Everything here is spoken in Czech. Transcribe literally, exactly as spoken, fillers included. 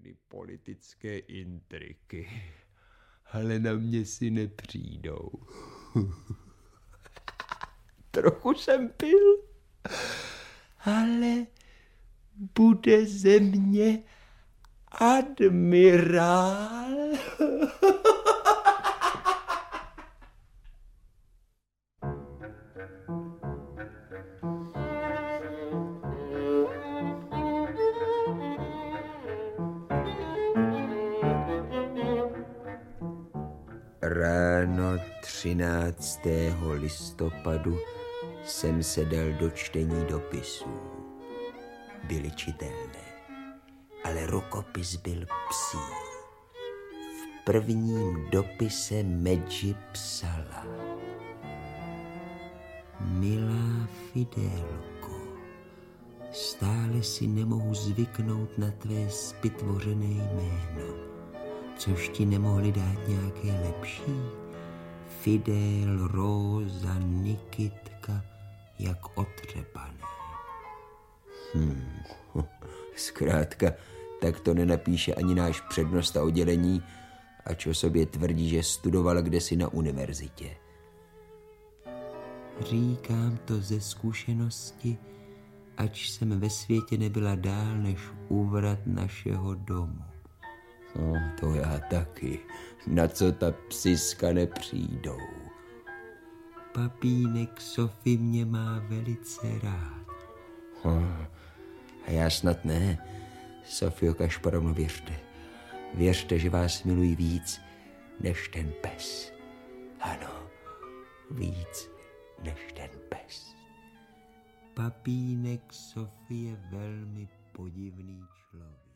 všechny politické intriky. Ale na mě si nepřijdou. Trochu jsem pil, ale bude ze mě admirál. Ráno třináctého listopadu jsem se dal do čtení dopisů. Byly čitelné, ale rukopis byl psí. V prvním dopise Medži psala: Milá Fidelko, stále si nemohu zvyknout na tvé zpytvořené jméno. Což ti nemohli dát nějaké lepší? Fidel, Róza, Nikitka, jak otřepané. Hmm, zkrátka, tak to nenapíše ani náš přednosta oddělení, ač o sobě tvrdí, že studoval kdesi na univerzitě. Říkám to ze zkušenosti, ač jsem ve světě nebyla dál než úvrat našeho domu. No, to já taky. Na co ta psiska nepřijdou. Papínek Sofie mě má velice rád. Oh, a já snad ne. Sofio Kašparovno, věřte. Věřte, že vás miluji víc než ten pes. Ano, víc než ten pes. Papínek Sofie je velmi podivný člověk.